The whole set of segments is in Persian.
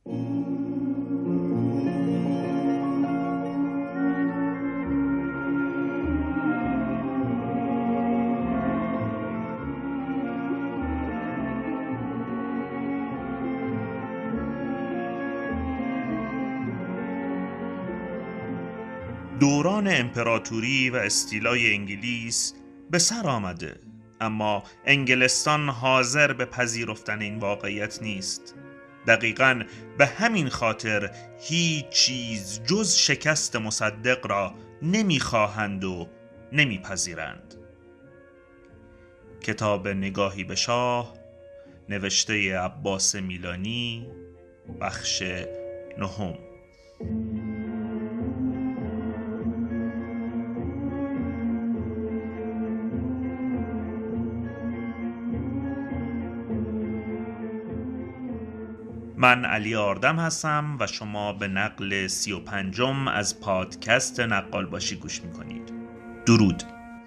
دوران امپراتوری و استیلای انگلیس به سر آمده، اما انگلستان حاضر به پذیرفتن این واقعیت نیست. دقیقاً به همین خاطر هیچ چیز جز شکست مصدق را نمیخواهند و نمیپذیرند. کتاب نگاهی به شاه، نوشته عباس میلانی، بخش 9. من علی آردم هستم و شما به نقل 35 از پادکست نقال باشی گوش میکنید. درود.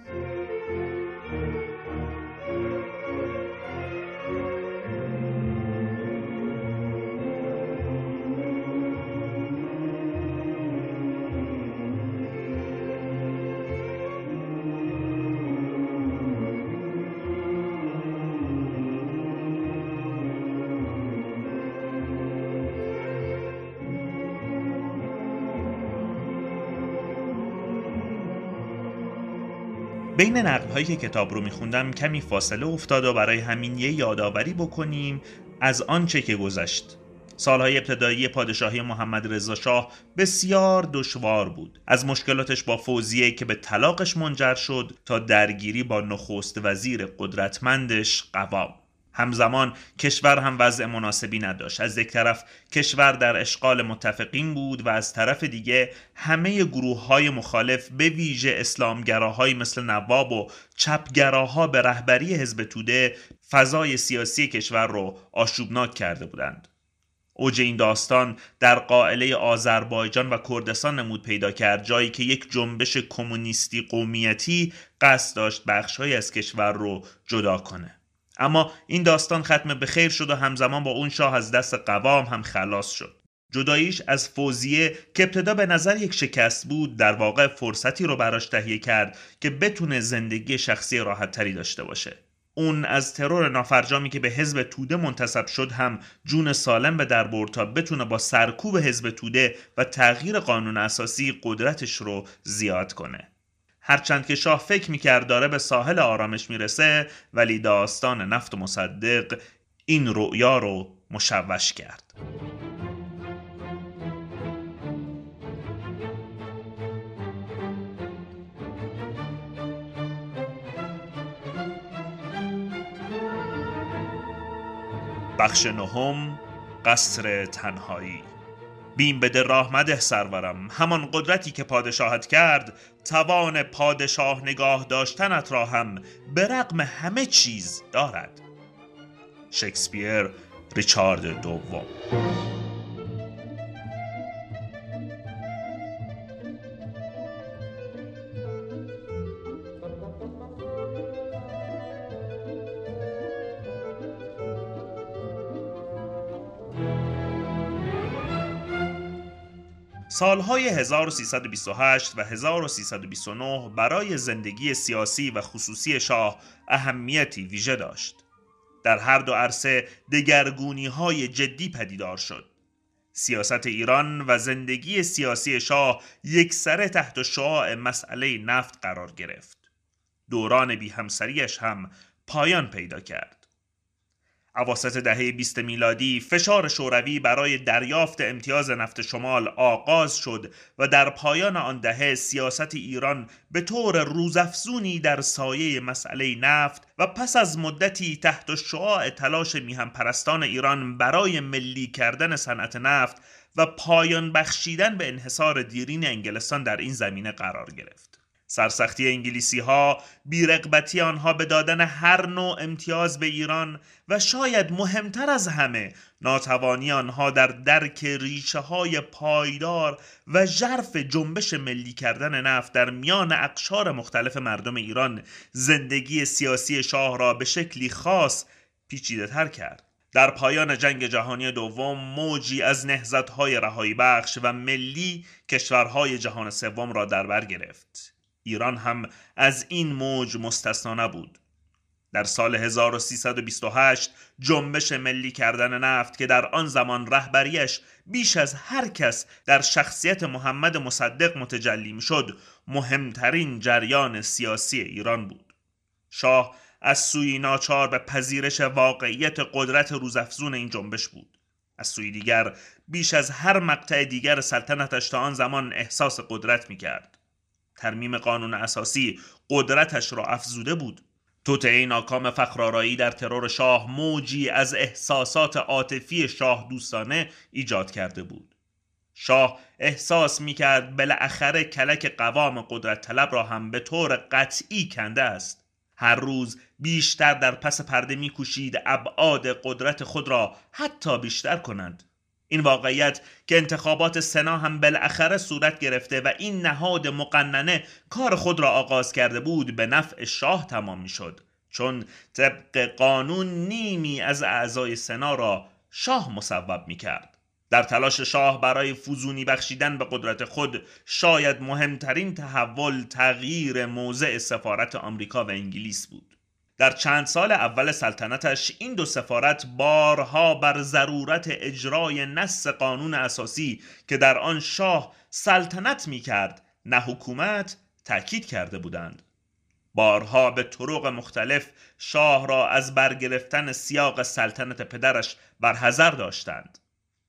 بین نقل‌هایی که کتاب رو می‌خوندم کمی فاصله افتاد و برای همین یه یادآوری بکنیم از آنچه که گذشت. سالهای ابتدایی پادشاهی محمد رضا شاه بسیار دشوار بود، از مشکلاتش با فوزیه که به طلاقش منجر شد تا درگیری با نخست وزیر قدرتمندش قوام. همزمان کشور هم وضع مناسبی نداشت. از یک طرف کشور در اشغال متفقین بود و از طرف دیگه همه گروه‌های مخالف به ویژه اسلامگراهای مثل نواب و چپگراها به رهبری حزب توده فضای سیاسی کشور رو آشوبناک کرده بودند. اوج این داستان در قائله آذربایجان و کردستان نمود پیدا کرد، جایی که یک جنبش کمونیستی قومیتی قصد داشت بخش‌هایی از کشور رو جدا کنه. اما این داستان ختم به خیر شد و همزمان با اون شاه از دست قوام هم خلاص شد. جداییش از فوزیه که ابتدا به نظر یک شکست بود، در واقع فرصتی رو براش تهیه کرد که بتونه زندگی شخصی راحت تری داشته باشه. اون از ترور نافرجامی که به حزب توده منتسب شد هم جون سالم به در برد تا بتونه با سرکوب حزب توده و تغییر قانون اساسی قدرتش رو زیاد کنه. هرچند که شاه فکر میکرد داره به ساحل آرامش میرسه، ولی داستان نفت مصدق این رؤیا رو مشوش کرد. بخش 9، قصر تنهایی. بیم بده راه مده سرورم، همان قدرتی که پادشاهت کرد توان پادشاه نگاه داشتنت را هم به رغم همه چیز دارد. شکسپیر، ریچارد دوم. سالهای 1328 و 1329 برای زندگی سیاسی و خصوصی شاه اهمیتی ویژه داشت. در هر دو عرصه دگرگونی‌های جدی پدیدار شد. سیاست ایران و زندگی سیاسی شاه یکسره تحت شعاع مسئله نفت قرار گرفت. دوران بی همسریش هم پایان پیدا کرد. اواسط دهه 20 میلادی فشار شوروی برای دریافت امتیاز نفت شمال آغاز شد و در پایان آن دهه سیاست ایران به طور روزافزونی در سایه مسئله نفت و پس از مدتی تحت شعاع تلاش میهن پرستان ایران برای ملی کردن صنعت نفت و پایان بخشیدن به انحصار دیرین انگلستان در این زمینه قرار گرفت. سرسختی انگلیسی ها، بی‌رغبتی آنها به دادن هر نوع امتیاز به ایران و شاید مهمتر از همه ناتوانی آنها در درک ریشه های پایدار و ژرف جنبش ملی کردن نفت در میان اقشار مختلف مردم ایران زندگی سیاسی شاه را به شکلی خاص پیچیده تر کرد. در پایان جنگ جهانی دوم موجی از نهضت‌های رهایی بخش و ملی کشورهای جهان سوم را در بر گرفت. ایران هم از این موج مستثنا نبود. در سال 1328 جنبش ملی کردن نفت که در آن زمان رهبریش بیش از هر کس در شخصیت محمد مصدق متجلی می‌شد، مهمترین جریان سیاسی ایران بود. شاه از سوی ناچار به پذیرش واقعیت قدرت روزافزون این جنبش بود. از سوی دیگر بیش از هر مقطع دیگر سلطنتش تا آن زمان احساس قدرت می‌کرد. ترمیم قانون اساسی قدرتش را افزوده بود. توطئه ناکام فخرآرایی در ترور شاه موجی از احساسات عاطفی شاه دوستانه ایجاد کرده بود. شاه احساس می‌کرد بالاخره کلک قوام قدرت طلب را هم به طور قطعی کنده است. هر روز بیشتر در پس پرده می‌کوشید ابعاد قدرت خود را حتی بیشتر کنند. این واقعیت که انتخابات سنا هم بالاخره صورت گرفته و این نهاد مقننه کار خود را آغاز کرده بود به نفع شاه تمام می‌شد، چون طبق قانون نیمی از اعضای سنا را شاه مصوب می‌کرد. در تلاش شاه برای فزونی بخشیدن به قدرت خود، شاید مهمترین تحول تغییر موضع سفارت آمریکا و انگلیس بود. در چند سال اول سلطنتش این دو سفارت بارها بر ضرورت اجرای نص قانون اساسی که در آن شاه سلطنت می کرد نه حکومت تأکید کرده بودند. بارها به طرق مختلف شاه را از برگرفتن سیاق سلطنت پدرش برحذر داشتند.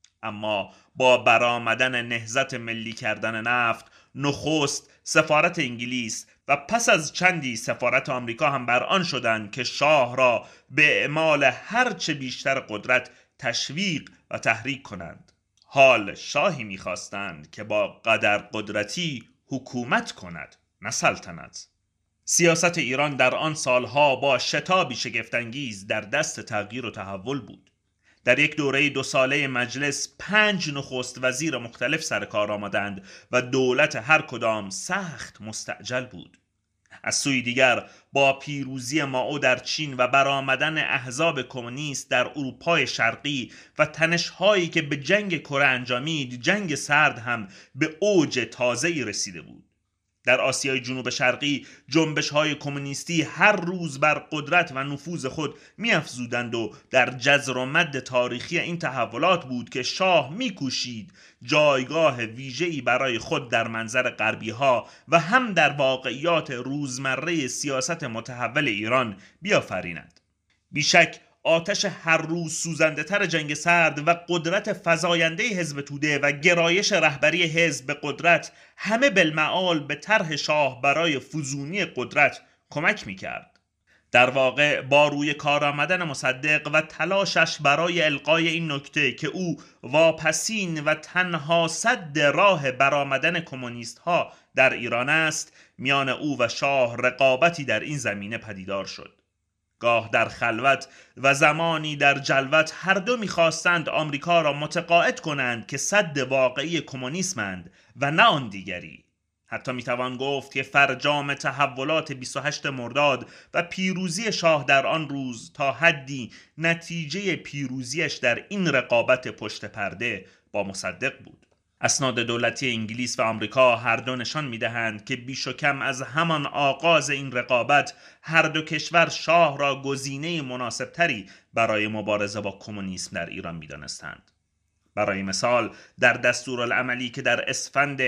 اما با برآمدن نهضت ملی کردن نفت، نخست سفارت انگلیس و پس از چندی سفارت آمریکا هم بر آن شدند که شاه را به اعمال هرچه بیشتر قدرت تشویق و تحریک کنند. حال شاهی می‌خواستند که با قدر قدرتی حکومت کند، نه سلطنت. سیاست ایران در آن سالها با شتابی شگفت‌انگیز در دست تغییر و تحول بود. در یک دوره 2 ساله مجلس 5 نخست وزیر مختلف سر کار آمدند و دولت هر کدام سخت مستعجل بود. از سوی دیگر با پیروزی مائو در چین و برآمدن احزاب کمونیست در اروپای شرقی و تنش‌هایی که به جنگ کره انجامید، جنگ سرد هم به اوج تازه‌ای رسیده بود. در آسیای جنوب شرقی جنبش‌های کمونیستی هر روز بر قدرت و نفوذ خود می‌افزودند و در جزر و مد تاریخی این تحولات بود که شاه می‌کوشید جایگاه ویژه‌ای برای خود در منظر غربی‌ها و هم در واقعیات روزمره سیاست متحول ایران بیافریند. بیشک آتش هر روز سوزنده تر جنگ سرد و قدرت فزاینده حزب توده و گرایش رهبری حزب به قدرت همه بالمعال به طرح شاه برای فزونی قدرت کمک می‌کرد. در واقع با روی کار آمدن مصدق و تلاشش برای القای این نکته که او واپسین و تنها سد راه برآمدن کمونیست ها در ایران است، میان او و شاه رقابتی در این زمینه پدیدار شد. گاه در خلوت و زمانی در جلوت هر دو می‌خواستند آمریکا را متقاعد کنند که سد واقعی کمونیسمند و نه آن دیگری. حتی میتوان گفت که فرجام تحولات 28 مرداد و پیروزی شاه در آن روز تا حدی نتیجه پیروزیش در این رقابت پشت پرده با مصدق بود. اسناد دولتی انگلیس و آمریکا هر دو نشان می‌دهند که بیش و کم از همان آغاز این رقابت هر دو کشور شاه را گزینه مناسبتری برای مبارزه با کمونیسم در ایران می‌دانستند. برای مثال در دستورالعملی که در اسفند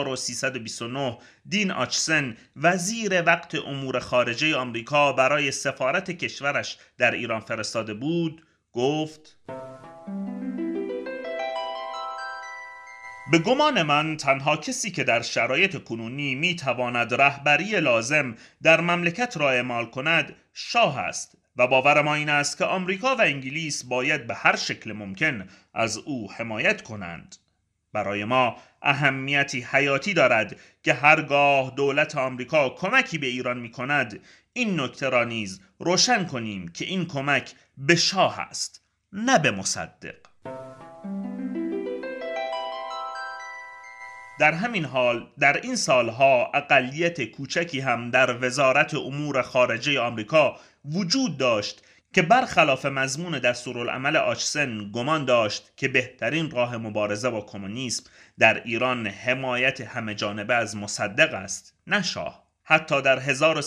1329 دین آچسن وزیر وقت امور خارجه آمریکا برای سفارت کشورش در ایران فرستاده بود، گفت: به گمان من تنها کسی که در شرایط کنونی میتواند رهبری لازم در مملکت را اعمال کند شاه است و باور ما این است که آمریکا و انگلیس باید به هر شکل ممکن از او حمایت کنند. برای ما اهمیتی حیاتی دارد که هرگاه دولت آمریکا کمکی به ایران می کند این نکته را نیز روشن کنیم که این کمک به شاه است، نه به مصدق. در همین حال در این سالها اقلیت کوچکی هم در وزارت امور خارجه آمریکا وجود داشت که برخلاف مضمون دستورالعمل آچسن گمان داشت که بهترین راه مبارزه با کمونیسم در ایران حمایت همه جانبه از مصدق است، نه شاه. حتی در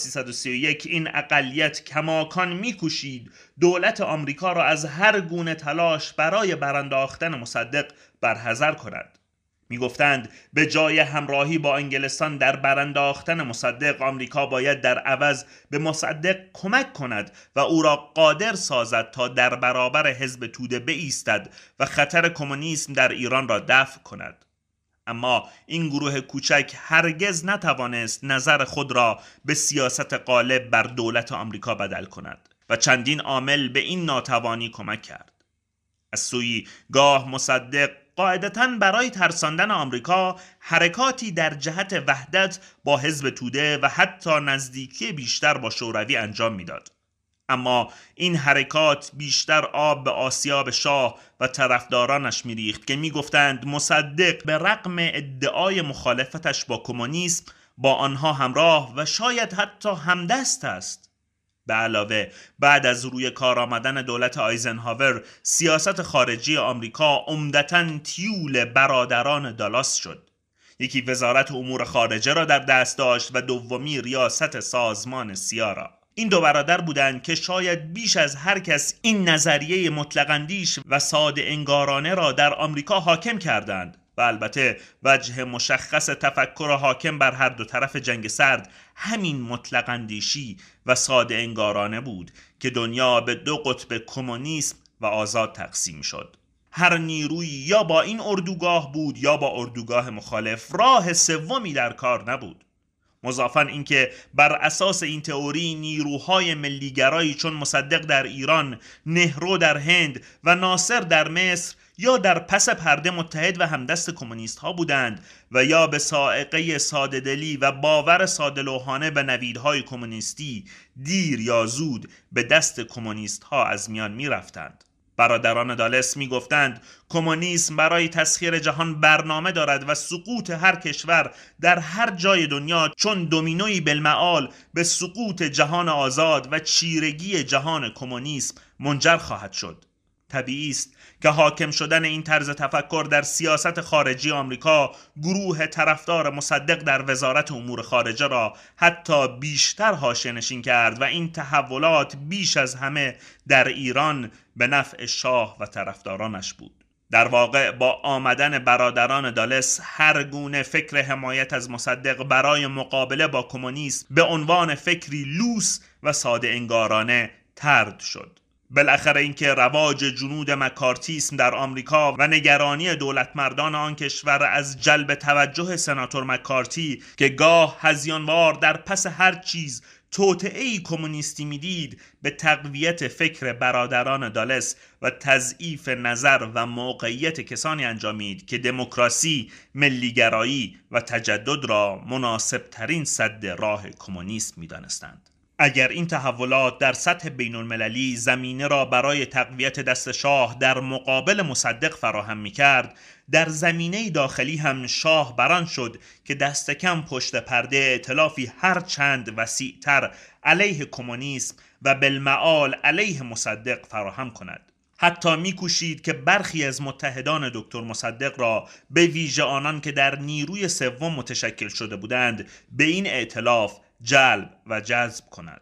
1331 این اقلیت کماکان می‌کوشید دولت آمریکا را از هر گونه تلاش برای برانداختن مصدق برحذر کند. میگفتند به جای همراهی با انگلستان در برانداختن مصدق، آمریکا باید در عوض به مصدق کمک کند و او را قادر سازد تا در برابر حزب توده بایستد و خطر کمونیسم در ایران را دفع کند. اما این گروه کوچک هرگز نتوانست نظر خود را به سیاست غالب بر دولت آمریکا بدل کند و چندین عامل به این ناتوانی کمک کرد. از سوی گاه مصدق قاعدتاً برای ترساندن آمریکا حرکاتی در جهت وحدت با حزب توده و حتی نزدیکی بیشتر با شوروی انجام میداد. اما این حرکات بیشتر آب به آسیاب شاه و طرفدارانش میریخت که میگفتند مصدق به رغم ادعای مخالفتش با کمونیسم با آنها همراه و شاید حتی همدست است. به علاوه بعد از روی کار آمدن دولت آیزنهاور، سیاست خارجی آمریکا عمدتاً تیول برادران دالاس شد. یکی وزارت امور خارجه را در دست داشت و دومی ریاست سازمان سیا را. این دو برادر بودند که شاید بیش از هر کس این نظریه مطلق‌اندیش و ساده انگارانه را در آمریکا حاکم کردند و البته وجه مشخص تفکر حاکم بر هر دو طرف جنگ سرد همین مطلق‌اندیشی و ساده انگارانه بود که دنیا به دو قطب کمونیسم و آزاد تقسیم شد. هر نیرویی یا با این اردوگاه بود یا با اردوگاه مخالف، راه سومی در کار نبود. مضافاً اینکه بر اساس این تئوری نیروهای ملیگرایی چون مصدق در ایران، نهرو در هند و ناصر در مصر یا در پس پرده متحد و همدست کمونیست ها بودند و یا به سائقه ساده‌دلی و باور ساده‌لوحانه به نویدهای کمونیستی دیر یا زود به دست کمونیست ها از میان می رفتند. برادران دالس می گفتند کمونیسم برای تسخیر جهان برنامه دارد و سقوط هر کشور در هر جای دنیا چون دومینوی بالمعال به سقوط جهان آزاد و چیرگی جهان کمونیسم منجر خواهد شد. طبیعی است که حاکم شدن این طرز تفکر در سیاست خارجی آمریکا گروه طرفدار مصدق در وزارت امور خارجه را حتی بیشتر حاشیه‌نشین کرد و این تحولات بیش از همه در ایران به نفع شاه و طرفدارانش بود. در واقع با آمدن برادران دالس هر گونه فکر حمایت از مصدق برای مقابله با کمونیسم به عنوان فکری لوس و ساده انگارانه طرد شد. بالاخره اینکه رواج جنود مکارتیسم در آمریکا و نگرانی دولتمردان آن کشور از جلب توجه سناتور مکارتی که گاه هذیانوار در پس هر چیز توطئه‌ای کمونیستی میدید، به تقویت فکر برادران دالس و تضعیف نظر و موقعیت کسانی انجامید که دموکراسی، ملیگرایی و تجدد را مناسب ترین سد راه کمونیسم میدانستند. اگر این تحولات در سطح بین المللی زمینه را برای تقویت دست شاه در مقابل مصدق فراهم می کرد، در زمینه داخلی هم شاه بران شد که دست کم پشت پرده ائتلافی هر چند وسیع‌تر علیه کمونیسم و بالمعال علیه مصدق فراهم کند. حتی می‌کوشید که برخی از متحدان دکتر مصدق را، به ویژه آنان که در نیروی سوم متشکل شده بودند، به این ائتلاف جلب و جذب کند.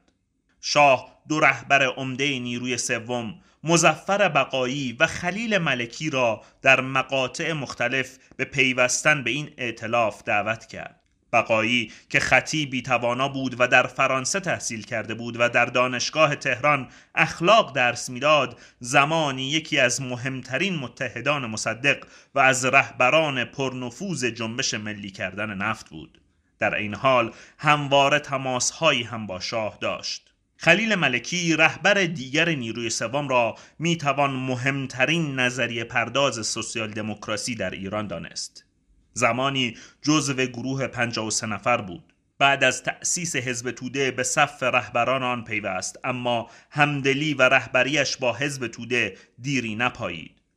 شاه دو رهبر عمده نیروی سوم، مظفر بقایی و خلیل ملکی را در مقاطع مختلف به پیوستن به این ائتلاف دعوت کرد. بقایی که خطیبی توانا بود و در فرانسه تحصیل کرده بود و در دانشگاه تهران اخلاق درس میداد، زمانی یکی از مهمترین متحدان مصدق و از رهبران پرنفوذ جنبش ملی کردن نفت بود. در این حال همواره تماس‌هایی هم با شاه داشت. خلیل ملکی رهبر دیگر نیروی سوم را میتوان مهمترین نظریه پرداز سوسیال دموکراسی در ایران دانست. زمانی جزو گروه 53 نفر بود. بعد از تأسیس حزب توده به صف رهبران آن پیوست، اما همدلی و رهبریش با حزب توده دیری نپایید.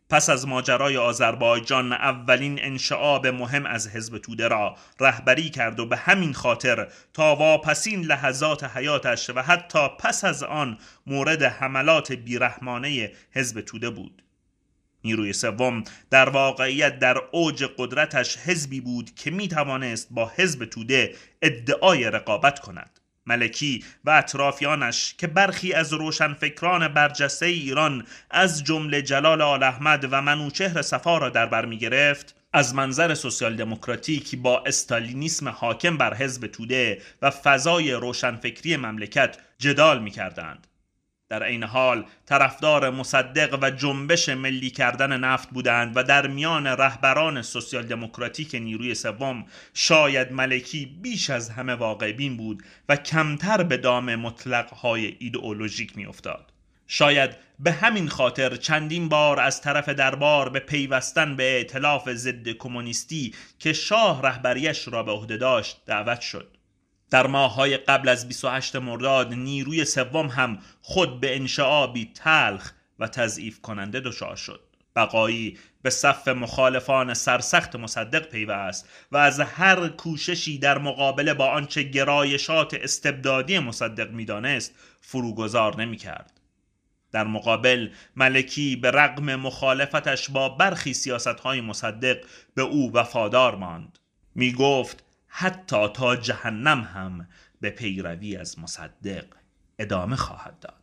پس از ماجرای آذربایجان اولین انشعاب مهم از حزب توده را رهبری کرد و به همین خاطر تا واپسین لحظات حیاتش و حتی پس از آن مورد حملات بیرحمانه حزب توده بود. نیروی سوم در واقعیت در اوج قدرتش حزبی بود که می توانست با حزب توده ادعای رقابت کند. ملکی و اطرافیانش که برخی از روشنفکران برجسته ایران از جمله جلال آل احمد و منوچهر صفا را در بر می گرفت، از منظر سوسیال دموکراتیک با استالینیسم حاکم بر حزب توده و فضای روشنفکری مملکت جدال می کردند. در این حال طرفدار مصدق و جنبش ملی کردن نفت بودند و در میان رهبران سوسیال دموکراتیک نیروی سوم شاید ملکی بیش از همه واقع بین بود و کمتر به دام مطلق‌های ایدئولوژیک می‌افتاد. شاید به همین خاطر چندین بار از طرف دربار به پیوستن به ائتلاف ضد کمونیستی که شاه رهبریش را به عهده داشت دعوت شد. در ماه‌های قبل از 28 مرداد نیروی سوم هم خود به انشعابی تلخ و تضعیف کننده دچار شد. بقایی به صف مخالفان سرسخت مصدق پیوست و از هر کوششی در مقابله با آنچه گرایشات استبدادی مصدق می‌دانست فروگذار نمی‌کرد. در مقابل ملکی به رغم مخالفتش با برخی سیاست‌های مصدق به او وفادار ماند. می‌گفت حتی تا جهنم هم به پیروی از مصدق ادامه خواهد داد.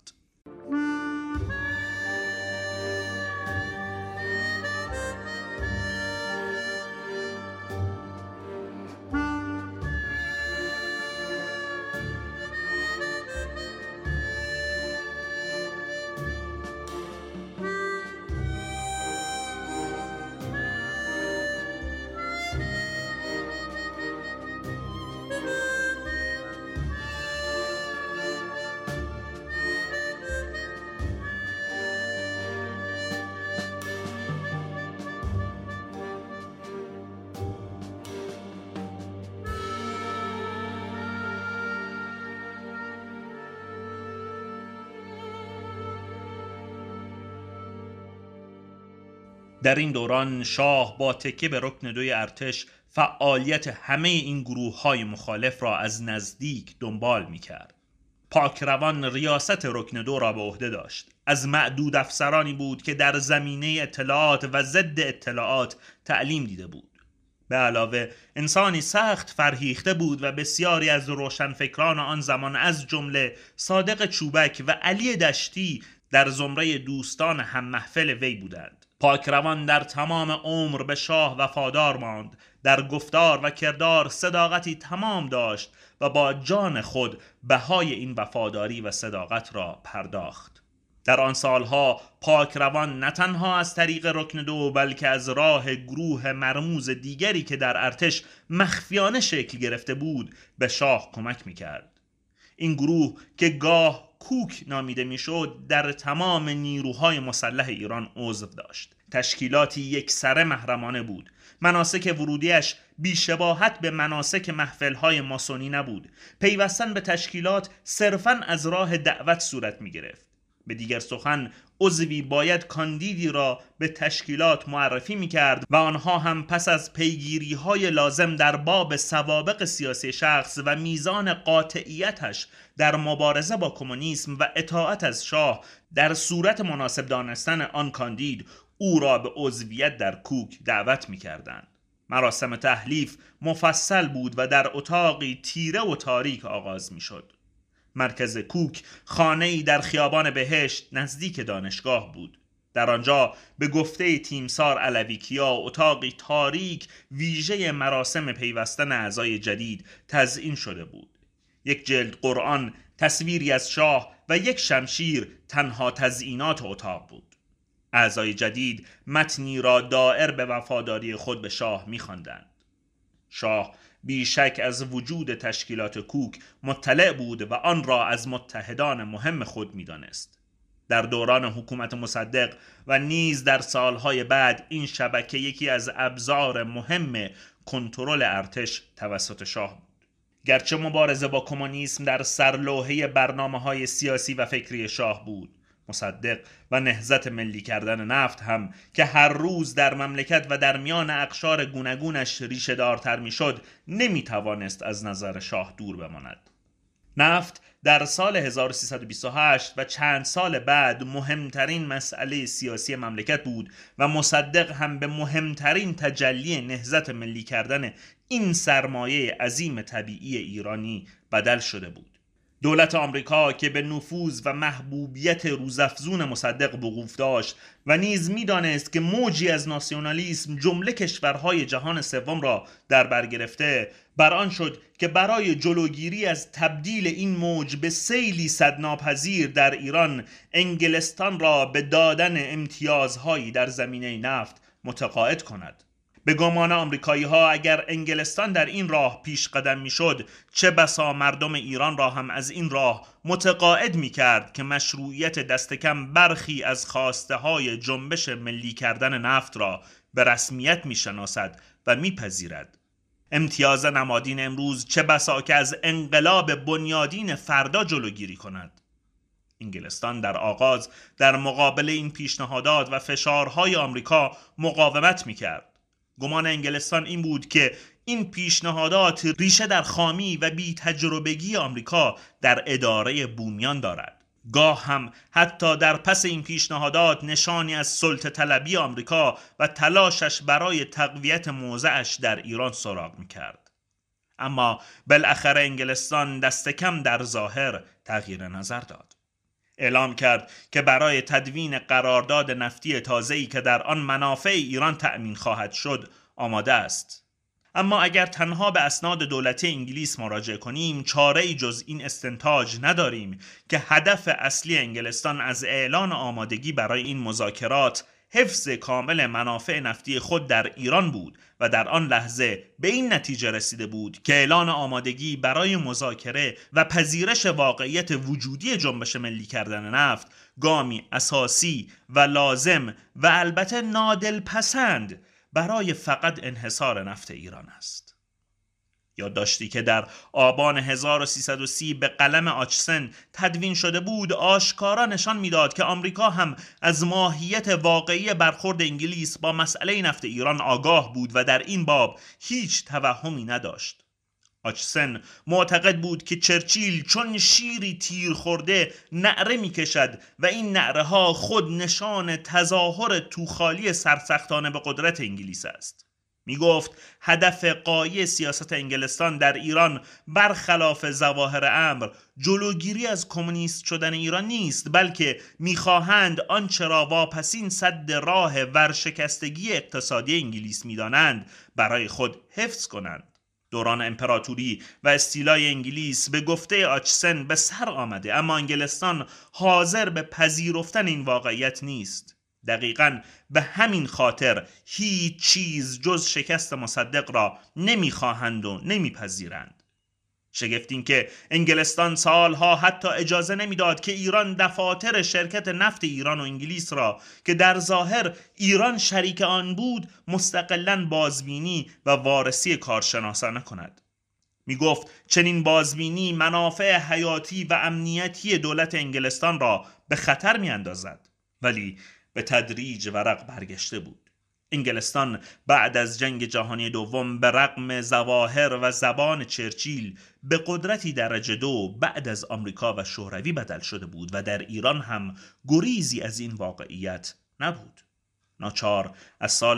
در این دوران شاه با تکیه به رکن 2 ارتش فعالیت همه این گروه‌های مخالف را از نزدیک دنبال می‌کرد. پاکروان ریاست رکن 2 را به عهده داشت. از معدود افسرانی بود که در زمینه اطلاعات و ضد اطلاعات تعلیم دیده بود. به علاوه انسانی سخت فرهیخته بود و بسیاری از روشنفکران آن زمان از جمله صادق چوبک و علی دشتی در زمره دوستان هم محفل وی بودند. پاکروان در تمام عمر به شاه وفادار ماند، در گفتار و کردار صداقتی تمام داشت و با جان خود بهای این وفاداری و صداقت را پرداخت. در آن سالها پاکروان نه تنها از طریق رکن 2 بلکه از راه گروه مرموز دیگری که در ارتش مخفیانه شکل گرفته بود به شاه کمک می‌کرد. این گروه که گاه کوک نامیده میشد در تمام نیروهای مسلح ایران عضو داشت. تشکیلاتی یکسره محرمانه بود. مناسک ورودیش بیشباهت به مناسک محفلهای ماسونی نبود. پیوستن به تشکیلات صرفاً از راه دعوت صورت می گرفت. به دیگر سخن عضوی باید کاندیدی را به تشکیلات معرفی می کرد و آنها هم پس از پیگیری های لازم در باب سوابق سیاسی شخص و میزان قاطعیتش در مبارزه با کمونیسم و اطاعت از شاه در صورت مناسب دانستن آن کاندید او را به عضویت در کوک دعوت می کردند. مراسم تحلیف مفصل بود و در اتاقی تیره و تاریک آغاز می شد. مرکز کوک خانه‌ای در خیابان بهشت نزدیک دانشگاه بود. در آنجا به گفته تیمسار علویکیا اتاقی تاریک ویژه مراسم پیوستن اعضای جدید تزیین شده بود. یک جلد قرآن، تصویری از شاه و یک شمشیر تنها تزیینات اتاق بود. اعضای جدید متنی را دائر به وفاداری خود به شاه می‌خواندند. شاه بیشک از وجود تشکیلات کوک مطلع بود و آن را از متحدان مهم خود می‌دانست. در دوران حکومت مصدق و نیز در سالهای بعد این شبکه یکی از ابزار مهم کنترل ارتش توسط شاه بود. گرچه مبارزه با کمونیسم در سرلوحه برنامه‌های سیاسی و فکری شاه بود، مصدق و نهضت ملی کردن نفت هم که هر روز در مملکت و در میان اقشار گوناگونش ریشه دارتر میشد، نمیتوانست از نظر شاه دور بماند. نفت در سال 1328 و چند سال بعد مهمترین مسئله سیاسی مملکت بود و مصدق هم به مهمترین تجلی نهضت ملی کردن این سرمایه عظیم طبیعی ایرانی بدل شده بود. دولت آمریکا که به نفوذ و محبوبیت روزافزون مصدق وقوف داشت و نیز می‌دانست که موجی از ناسیونالیسم جمله کشورهای جهان سوم را در بر گرفته، بر آن شد که برای جلوگیری از تبدیل این موج به سیلی سدناپذیر در ایران، انگلستان را به دادن امتیازهایی در زمینه نفت متقاعد کند. به گمان آمریکایی ها اگر انگلستان در این راه پیش قدم می شد، چه بسا مردم ایران را هم از این راه متقاعد می کرد که مشروعیت دست کم برخی از خواسته های جنبش ملی کردن نفت را به رسمیت می شناسد و می پذیرد. امتیاز نمادین امروز چه بسا که از انقلاب بنیادین فردا جلوگیری کند. انگلستان در آغاز در مقابل این پیشنهادات و فشارهای آمریکا مقاومت می کرد. گمان انگلستان این بود که این پیشنهادات ریشه در خامی و بی تجربگی آمریکا در اداره بومیان دارد. گاه هم حتی در پس این پیشنهادات نشانی از سلطه طلبی آمریکا و تلاشش برای تقویت موضعش در ایران سراغ می‌کرد. اما بالاخره انگلستان دست کم در ظاهر تغییر نظر داد. اعلام کرد که برای تدوین قرارداد نفتی تازه‌ای که در آن منافع ایران تأمین خواهد شد آماده است. اما اگر تنها به اسناد دولتی انگلیس مراجعه کنیم، چاره‌ای جز این استنتاج نداریم که هدف اصلی انگلستان از اعلان آمادگی برای این مذاکرات حفظ کامل منافع نفتی خود در ایران بود و در آن لحظه به این نتیجه رسیده بود که اعلان آمادگی برای مذاکره و پذیرش واقعیت وجودی جنبش ملی کردن نفت گامی اساسی و لازم و البته نادلپسند برای فقط انحصار نفت ایران است. یادداشتی که در آبان 1330 به قلم آچسن تدوین شده بود آشکارا نشان میداد که آمریکا هم از ماهیت واقعی برخورد انگلیس با مسئله نفت ایران آگاه بود و در این باب هیچ توهمی نداشت. آچسن معتقد بود که چرچیل چون شیری تیر خورده نعره می کشد و این نعره ها خود نشان تظاهر توخالی سرسختانه به قدرت انگلیس است. می گفت هدف غایی سیاست انگلستان در ایران برخلاف ظواهر امر جلوگیری از کمونیست شدن ایران نیست، بلکه می‌خواهند آنچه را واپسین سد راه ورشکستگی اقتصادی انگلیس می‌دانند برای خود حفظ کنند. دوران امپراتوری و استیلای انگلیس به گفته آچسن به سر آمده، اما انگلستان حاضر به پذیرفتن این واقعیت نیست. دقیقاً به همین خاطر هیچ چیز جز شکست مصدق را نمیخواهند و نمیپذیرند. شگفت این که انگلستان سالها حتی اجازه نمیداد که ایران دفاتر شرکت نفت ایران و انگلیس را که در ظاهر ایران شریک آن بود مستقلاً بازبینی و وارسی کارشناسانه کند. می گفت چنین بازبینی منافع حیاتی و امنیتی دولت انگلستان را به خطر می اندازد. ولی به تدریج ورق برگشته بود. انگلستان بعد از جنگ جهانی دوم به رغم ظواهر و زبان چرچیل به قدرتی درجه 2 بعد از آمریکا و شوروی بدل شده بود و در ایران هم گریزی از این واقعیت نبود. ناچار از سال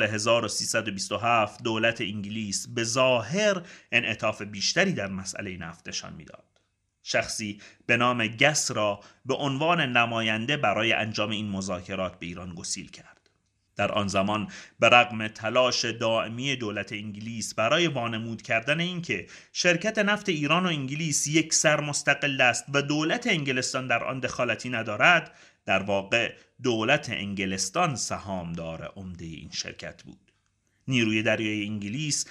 1327 دولت انگلیس به ظاهر انعطاف بیشتری در مسئله نفتشان میداد. شخصی به نام گس را به عنوان نماینده برای انجام این مذاکرات به ایران گسیل کرد. در آن زمان به رغم تلاش دائمی دولت انگلیس برای وانمود کردن اینکه شرکت نفت ایران و انگلیس یکسر مستقل است و دولت انگلستان در آن دخالتی ندارد، در واقع دولت انگلستان سهامدار عمده این شرکت بود. نیروی دریایی انگلیس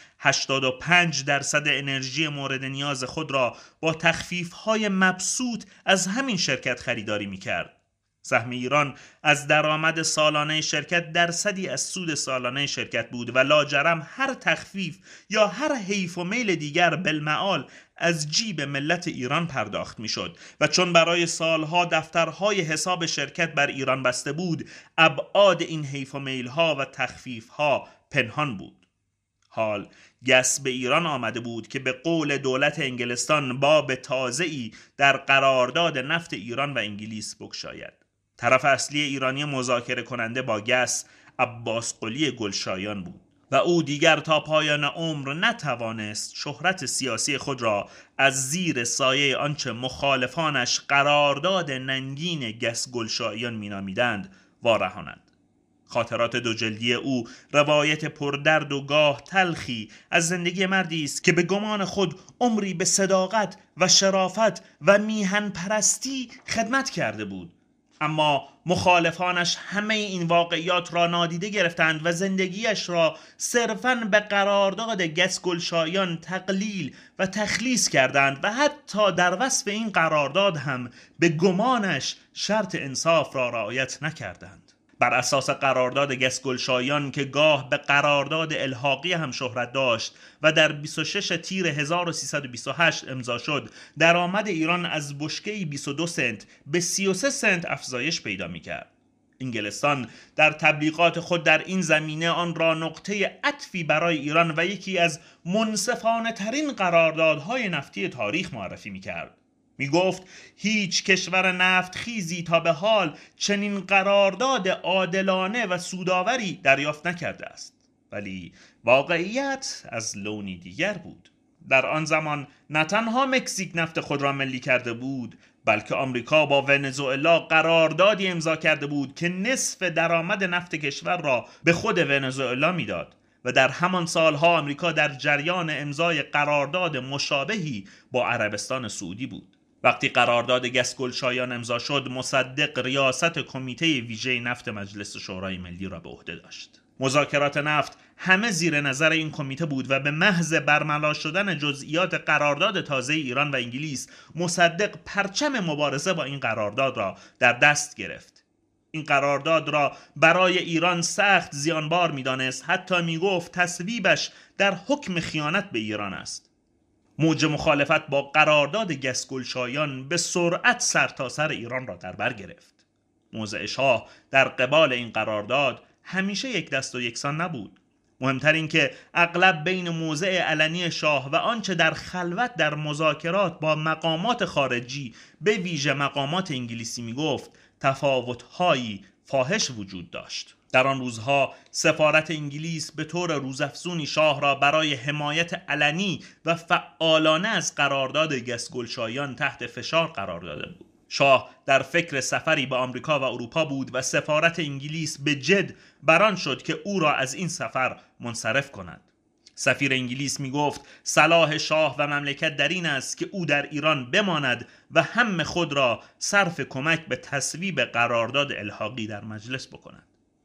85% انرژی مورد نیاز خود را با تخفیف‌های مبسوط از همین شرکت خریداری می‌کرد. سهم ایران از درآمد سالانه شرکت درصدی از سود سالانه شرکت بود و لاجرم هر تخفیف یا هر حیف و میل دیگر بالمعال از جیب ملت ایران پرداخت میشد و چون برای سالها دفترهای حساب شرکت بر ایران بسته بود، ابعاد این حیف و میلها و تخفیفها پنهان بود. حال گس به ایران آمده بود که به قول دولت انگلستان باب تازه‌ای در قرارداد نفت ایران و انگلیس بگشاید. طرف اصلی ایرانی مذاکره کننده با گس عباس قلی گلشایان بود و او دیگر تا پایان عمر نتوانست شهرت سیاسی خود را از زیر سایه آنچه مخالفانش قرارداد ننگین گس گلشایان مینامیدند وارهاند. خاطرات دو جلدی او روایت پردرد و گاه تلخی از زندگی مردی است که به گمان خود عمری به صداقت و شرافت و میهن پرستی خدمت کرده بود، اما مخالفانش همه این واقعیات را نادیده گرفتند و زندگیش را صرفاً به قرارداد گس گلشایان تقلیل و تخلیص کردند و حتی در وصف این قرارداد هم به گمانش شرط انصاف را رعایت نکردند. بر اساس قرارداد گس گلشایان که گاه به قرارداد الحاقی هم شهرت داشت و در 26 تیر 1328 امضا شد، درآمد ایران از بشکه‌ای 22 سنت به 33 سنت افزایش پیدا می‌کرد. انگلستان در تبلیغات خود در این زمینه آن را نقطه عطفی برای ایران و یکی از منصفانه ترین قراردادهای نفتی تاریخ معرفی می‌کرد. می گفت هیچ کشور نفت خیزی تا به حال چنین قرارداد عادلانه و سودآوری دریافت نکرده است. ولی واقعیت از لونی دیگر بود. در آن زمان نه تنها مکزیک نفت خود را ملی کرده بود، بلکه آمریکا با ونزوئلا قراردادی امضا کرده بود که نصف درآمد نفت کشور را به خود ونزوئلا میداد و در همان سالها آمریکا در جریان امضای قرارداد مشابهی با عربستان سعودی بود. وقتی قرارداد گس گلشایان امضا شد، مصدق ریاست کمیته ویژه نفت مجلس شورای ملی را به عهده داشت. مذاکرات نفت همه زیر نظر این کمیته بود و به محض برملا شدن جزئیات قرارداد تازه ایران و انگلیس، مصدق پرچم مبارزه با این قرارداد را در دست گرفت. این قرارداد را برای ایران سخت زیانبار می‌دانست، حتی می‌گفت تصویبش در حکم خیانت به ایران است. موج مخالفت با قرارداد گس گلشایان به سرعت سرتاسر ایران را در بر گرفت. موضع شاه در قبال این قرارداد همیشه یک دست و یکسان نبود. مهمتر این که اغلب بین موضع علنی شاه و آنچه در خلوت در مذاکرات با مقامات خارجی به ویژه مقامات انگلیسی می گفت تفاوت‌هایی فاحش وجود داشت. در آن روزها سفارت انگلیس به طور روزافزونی شاه را برای حمایت علنی و فعالانه از قرارداد گس گلشایان تحت فشار قرار داده بود. شاه در فکر سفری به آمریکا و اروپا بود و سفارت انگلیس به جد بران شد که او را از این سفر منصرف کند. سفیر انگلیس می گفت صلاح شاه و مملکت در این است که او در ایران بماند و هم خود را صرف کمک به تصویب قرارداد الحاقی در مجلس بکند.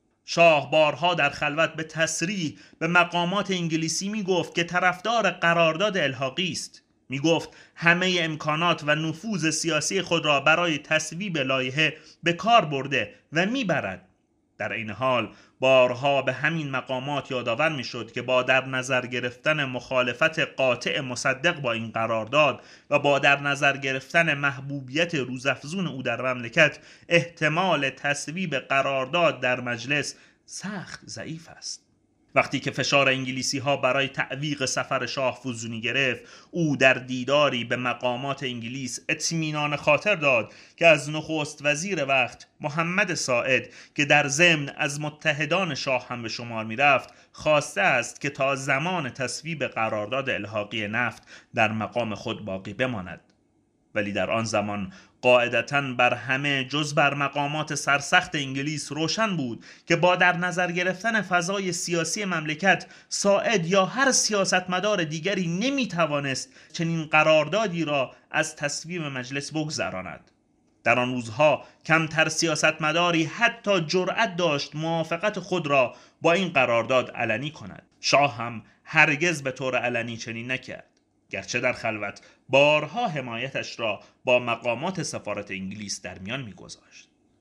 شاه بارها در خلوت به تصریح به مقامات انگلیسی می گفت که طرفدار قرارداد الحاقی است. می گفت همه امکانات و نفوذ سیاسی خود را برای تصویب لایحه به کار برده و می برد. در این حال بارها به همین مقامات یادآور می شد که با در نظر گرفتن مخالفت قاطع مصدق با این قرارداد و با در نظر گرفتن محبوبیت روزافزون او در مملکت، احتمال تصویب قرارداد در مجلس سخت ضعیف است. وقتی که فشار انگلیسی ها برای تعویق سفر شاه فزونی گرفت، او در دیداری به مقامات انگلیس اطمینان خاطر داد که از نخست وزیر وقت محمد ساعد که در ضمن از متحدان شاه هم به شمار می رفت خواسته است که تا زمان تصویب قرارداد الحاقی نفت در مقام خود باقی بماند. ولی در آن زمان قاعدتاً بر همه جز بر مقامات سرسخت انگلیس روشن بود که با در نظر گرفتن فضای سیاسی مملکت، ساعد یا هر سیاستمدار دیگری نمیتوانست چنین قراردادی را از تصویب مجلس بگذراند. در آن روزها کمتر سیاستمداری حتی جرأت داشت موافقت خود را با این قرارداد علنی کند. شاه هم هرگز به طور علنی چنین نکرد، گرچه در خلوت بارها حمایتش را با مقامات سفارت انگلیس در میان می‌گذاشت.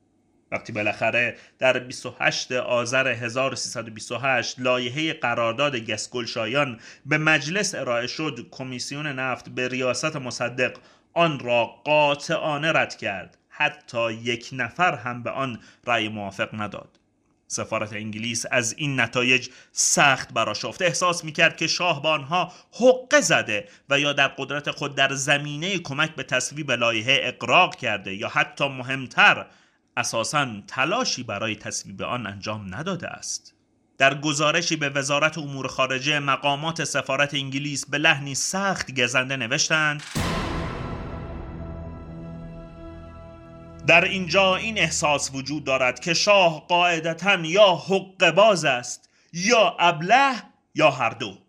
وقتی بالاخره در 28 آذر 1328 لایحه قرارداد گسگلشایان به مجلس ارائه شد، کمیسیون نفت به ریاست مصدق آن را قاطعانه رد کرد. حتی یک نفر هم به آن رأی موافق نداد. سفارت انگلیس از این نتایج سخت برآشفت. احساس میکرد که شاه با آنها حقه زده و یا در قدرت خود در زمینه کمک به تصویب لایحه اغراق کرده، یا حتی مهمتر اساساً تلاشی برای تصویب آن انجام نداده است. در گزارشی به وزارت امور خارجه، مقامات سفارت انگلیس به لحنی سخت گزنده نوشتند: در اینجا این احساس وجود دارد که شاه قاعدتاً یا حقه باز است، یا ابله، یا هر دو.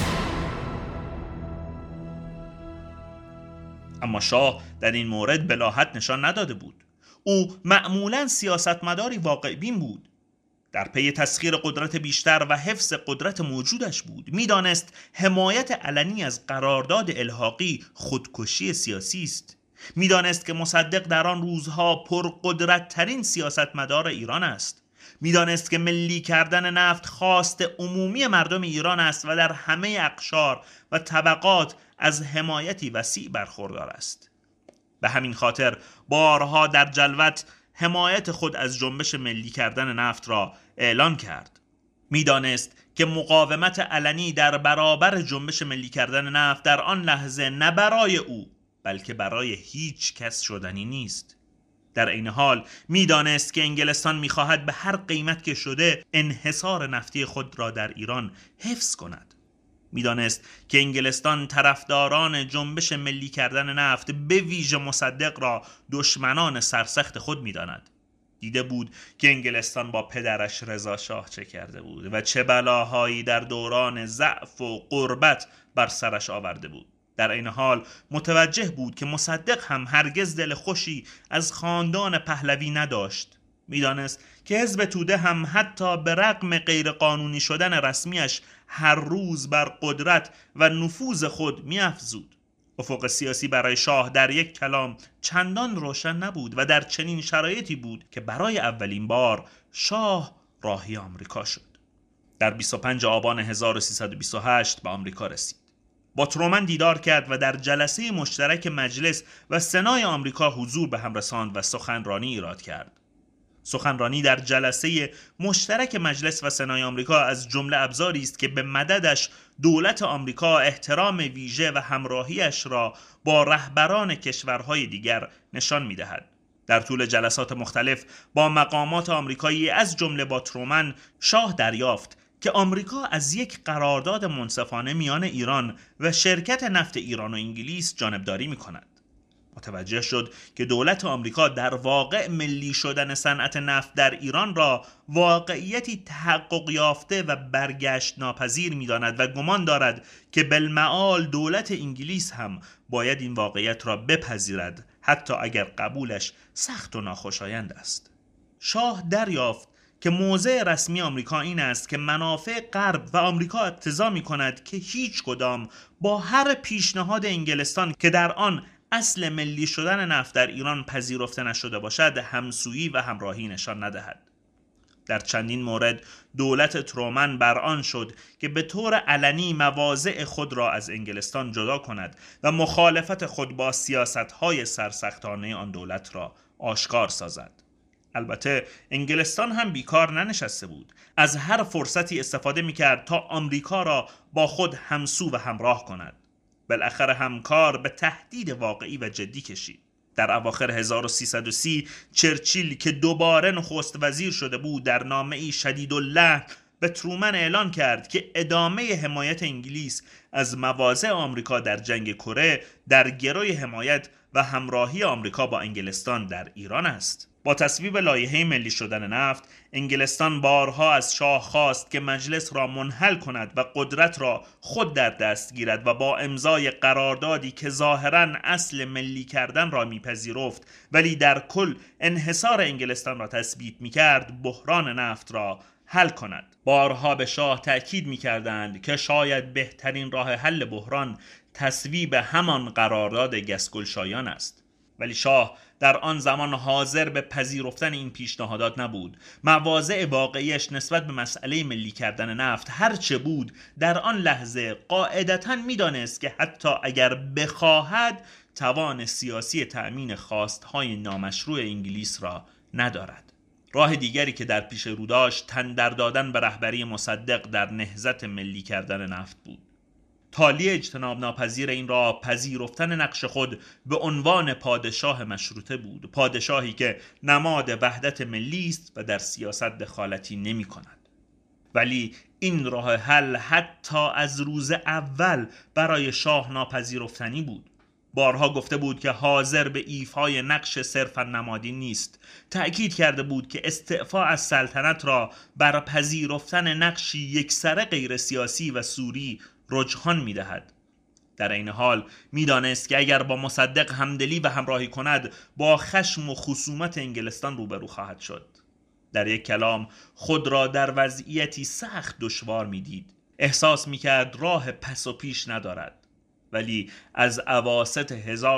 اما شاه در این مورد بلاهت نشان نداده بود. او معمولاً سیاستمداری واقع بین بود. در پی تسخیر قدرت بیشتر و حفظ قدرت موجودش بود. میدانست حمایت علنی از قرارداد الحاقی خودکشی سیاسی است. میدانست که مصدق در آن روزها پرقدرت ترین سیاستمدار ایران است. میدانست که ملی کردن نفت خواست عمومی مردم ایران است و در همه اقشار و طبقات از حمایتی وسیع برخوردار است. به همین خاطر بارها در جلوت حمایت خود از جنبش ملی کردن نفت را اعلان کرد. میدانست که مقاومت علنی در برابر جنبش ملی کردن نفت در آن لحظه نه برای او بلکه برای هیچ کس شدنی نیست. در این حال میدانست که انگلستان میخواهد به هر قیمت که شده انحصار نفتی خود را در ایران حفظ کند. میدانست که انگلستان طرفداران جنبش ملی کردن نفت، به ویژه مصدق، را دشمنان سرسخت خود میداند. دیده بود که انگلستان با پدرش رضا شاه چه کرده بود و چه بلاهایی در دوران ضعف و غربت بر سرش آورده بود. در این حال متوجه بود که مصدق هم هرگز دل خوشی از خاندان پهلوی نداشت. میدانست که حزب توده هم حتی به رغم غیرقانونی شدن رسمیش هر روز بر قدرت و نفوذ خود می‌افزود. افق سیاسی برای شاه در یک کلام چندان روشن نبود و در چنین شرایطی بود که برای اولین بار شاه راهی آمریکا شد. در 25 آبان 1328 به آمریکا رسید. با ترومن دیدار کرد و در جلسه مشترک مجلس و سنای آمریکا حضور به هم رساند و سخنرانی ایراد کرد. سخنرانی در جلسه مشترک مجلس و سنای آمریکا از جمله ابزاری است که به مددش دولت آمریکا احترام ویژه و همراهیش را با رهبران کشورهای دیگر نشان می‌دهد. در طول جلسات مختلف با مقامات آمریکایی از جمله با ترومن، شاه دریافت که آمریکا از یک قرارداد منصفانه میان ایران و شرکت نفت ایران و انگلیس جانبداری می‌کند. متوجه شد که دولت آمریکا در واقع ملی شدن صنعت نفت در ایران را واقعیتی تحقق یافته و برگشت ناپذیر می‌داند و گمان دارد که بالمعال دولت انگلیس هم باید این واقعیت را بپذیرد، حتی اگر قبولش سخت و ناخوشایند است. شاه دریافت که موضع رسمی آمریکا این است که منافع غرب و آمریکا اقتضا می‌کند که هیچ کدام با هر پیشنهاد انگلستان که در آن اصل ملی شدن نفت در ایران پذیرفته نشده باشد همسویی و همراهی نشان ندهد. در چندین مورد دولت ترومن بر آن شد که به طور علنی مواضع خود را از انگلستان جدا کند و مخالفت خود با سیاست‌های سرسختانه آن دولت را آشکار سازد. البته انگلستان هم بیکار ننشسته بود. از هر فرصتی استفاده می‌کرد تا آمریکا را با خود همسو و همراه کند. بالاخره همکار به تهدید واقعی و جدی کشید. در اواخر 1330 چرچیل که دوباره نخست وزیر شده بود در نامه‌ای شدیداللحن به ترومن اعلان کرد که ادامه حمایت انگلیس از مواضع آمریکا در جنگ کره در گروی حمایت و همراهی آمریکا با انگلستان در ایران است. با تصویب لایحه ملی شدن نفت، انگلستان بارها از شاه خواست که مجلس را منحل کند و قدرت را خود در دست گیرد و با امضای قراردادی که ظاهراً اصل ملی کردن را میپذیرفت ولی در کل انحصار انگلستان را تثبیت میکرد، بحران نفت را حل کند. بارها به شاه تأکید میکردند که شاید بهترین راه حل بحران تصویب همان قرارداد گسگلشایان است. ولی شاه در آن زمان حاضر به پذیرفتن این پیشنهادات نبود. مواضع واقعیش نسبت به مسئله ملی کردن نفت هرچه بود، در آن لحظه قاعدتاً می‌دانست که حتی اگر بخواهد توان سیاسی تأمین خواستهای نامشروع انگلیس را ندارد. راه دیگری که در پیش رو داشت تن در دادن به رهبری مصدق در نهضت ملی کردن نفت بود. تالی اجتناب ناپذیر این راه پذیرفتن نقش خود به عنوان پادشاه مشروطه بود، پادشاهی که نماد وحدت ملی است و در سیاست دخالتی نمی کند. ولی این راه حل حتی از روز اول برای شاه ناپذیرفتنی بود. بارها گفته بود که حاضر به ایفای نقش صرفا نمادین نیست. تأکید کرده بود که استعفا از سلطنت را بر پذیرفتن نقشی یکسره غیر سیاسی و سوری رجحان می‌دهد. در این حال می‌دانست که اگر با مصدق همدلی و همراهی کند با خشم و خصومت انگلستان روبرو خواهد شد. در یک کلام خود را در وضعیتی سخت دشوار می‌دید. احساس می‌کرد راه پس و پیش ندارد. ولی از اواسط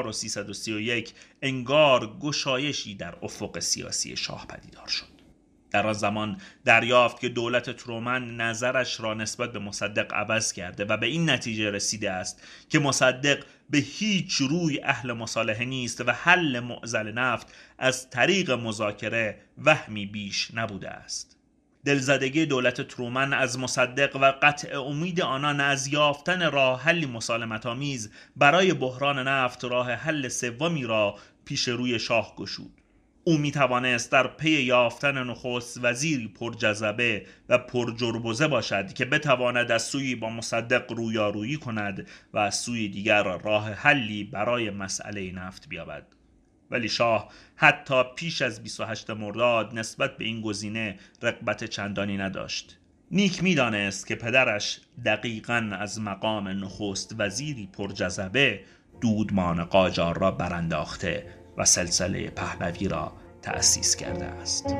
1331 انگار گشایشی در افق سیاسی شاه پدیدار شد. در آن زمان دریافت که دولت ترومن نظرش را نسبت به مصدق عوض کرده و به این نتیجه رسیده است که مصدق به هیچ روی اهل مصالحه نیست و حل معضل نفت از طریق مذاکره وهمی بیش نبوده است. دلزدگی دولت ترومن از مصدق و قطع امید آنان از یافتن راه حلی مسالمت‌آمیز برای بحران نفت راه حل سومی را پیش روی شاه گشود. او می توانست در پی یافتن نخست وزیری پرجذبه و پرجربزه باشد که بتواند از سوی با مصدق رویارویی کند و از سوی دیگر راه حلی برای مسئله نفت بیابد. ولی شاه حتی پیش از 28 مرداد نسبت به این گزینه رغبت چندانی نداشت. نیک می دانست که پدرش دقیقاً از مقام نخست وزیری پرجذبه دودمان قاجار را برانداخته و سلسله پهلوی را تأسیس کرده است.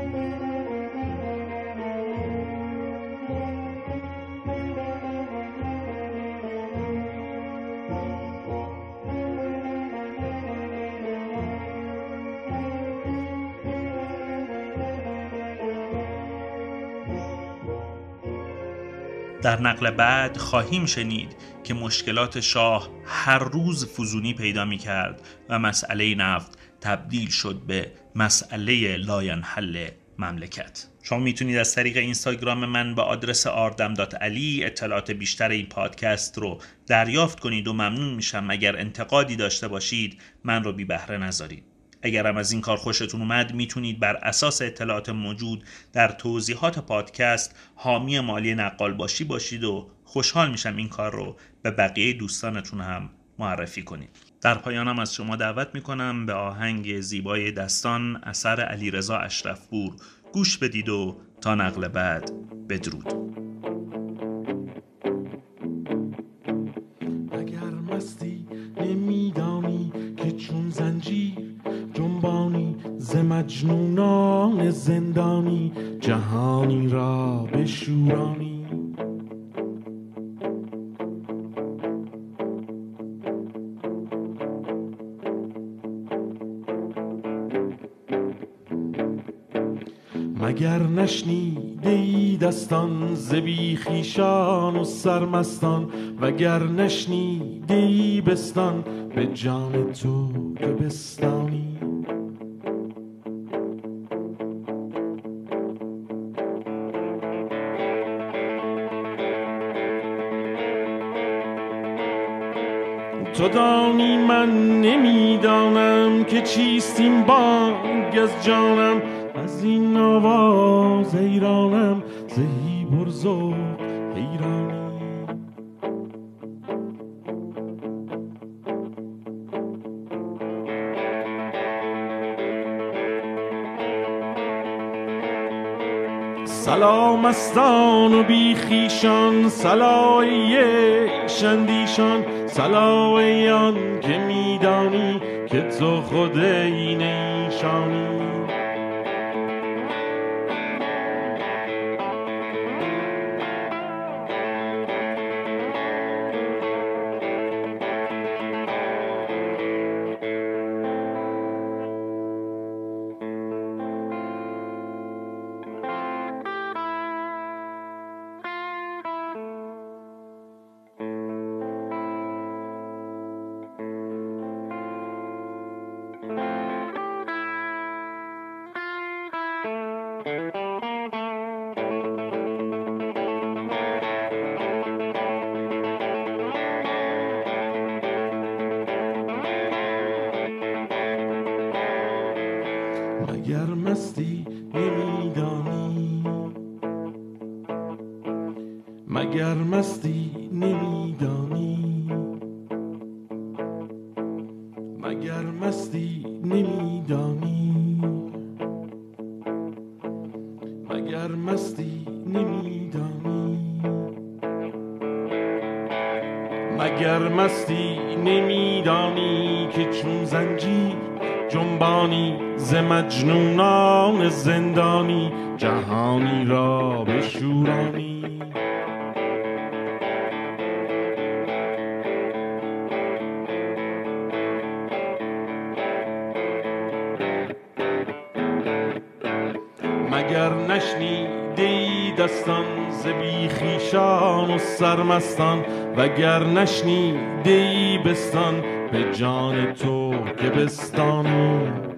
در نقل بعد خواهیم شنید که مشکلات شاه هر روز فزونی پیدا می کرد و مسئله نفت تبدیل شد به مسئله لاینحل مملکت. شما میتونید از طریق اینستاگرام من با آدرس ardam.ali اطلاعات بیشتر این پادکست رو دریافت کنید و ممنون میشم اگر انتقادی داشته باشید من رو بی بهره نذارید. اگر هم از این کار خوشتون اومد میتونید بر اساس اطلاعات موجود در توضیحات پادکست حامی مالی نقال باشید و خوشحال میشم این کار رو به بقیه دوستانتون هم معرفی کنید. در پایانم از شما دعوت میکنم به آهنگ زیبای دستان اثر علیرضا اشرفپور گوش بدید و تا نقل بعد بدرود. اگر مستی نمیدانی که چون زنجیر جنبانی ز مجنونان زندانی جهانی را بشورانی. مگر نشنیده ای دستان ز بیخیشان و سرمستان وگر نشنیده ای بستان به جان تو که بستانی. تو دانی من نمیدانم که چیست این بانگ از جانم از این آواز حیرانم زهی برزو حیرانی. سلامستان و بیخیشان سلای شندیشان سلایان که میدانی که تو خود این ایشانی. مگر مستی نمیدانی، مگر مستی نمیدانی، مگر مستی نمیدانی، مگر مستی نمیدانی، مگر مستی نمیدانی که چون زنجیر جنبانی ز مجنونان زندانی جهانی را بشورانی. مگر نشنیده ای دستان ز بیخیشان و سرمستان، وگر نشنیده ای بستان به جان تو که بستانی.